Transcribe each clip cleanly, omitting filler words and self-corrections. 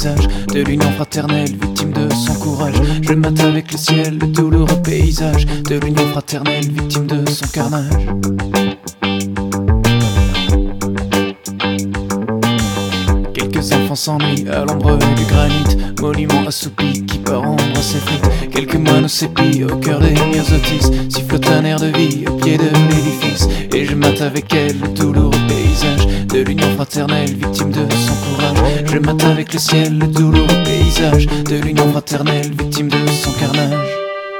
paysage de l'union fraternelle, victime de son courage. Je mate avec le ciel, le douloureux paysage de l'union fraternelle, victime de son carnage. Quelques enfants s'ennuient à l'ombre du granit, monument assoupi qui part rendre ses frites. Quelques moines au sépi au cœur des myosotis, sifflotent un air de vie au pied de l'édifice. Et je mate avec elle le douloureux paysage de l'union fraternelle, victime de son courage. Je mate avec le ciel le douloureux paysage de l'union fraternelle, victime de son carnage.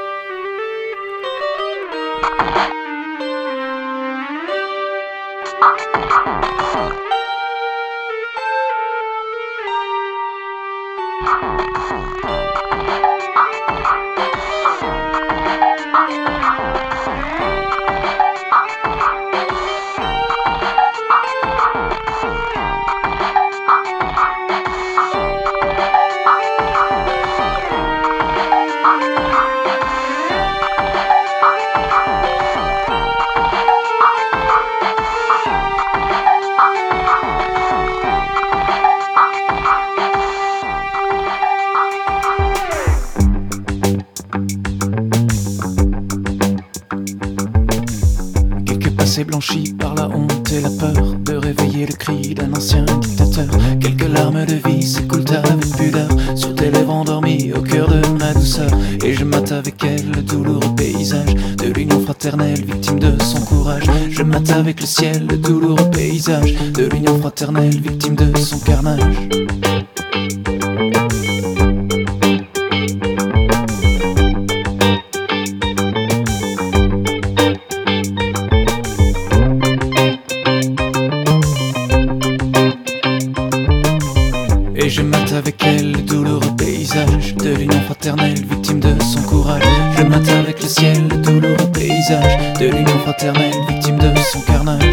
Passé blanchi par la honte et la peur de réveiller le cri d'un ancien dictateur. Quelques larmes de vie s'écoulent avec pudeur sur tes lèvres endormies au cœur de ma douceur. Et je mate avec elle le douloureux paysage de l'union fraternelle, victime de son courage. Je mate avec le ciel le douloureux paysage de l'union fraternelle, victime de son carnage. Et je mate avec elle le douloureux paysage de l'union fraternelle, victime de son courage. Je mate avec le ciel le douloureux paysage de l'union fraternelle, victime de son carnage.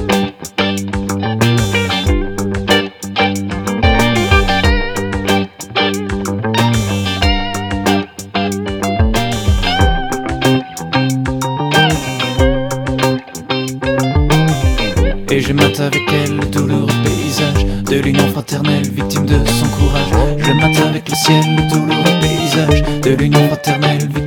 Et je mate avec elle le douloureux paysage de l'union fraternelle, victime de son courage. Je mate avec le ciel le douloureux paysage de l'union fraternelle, victime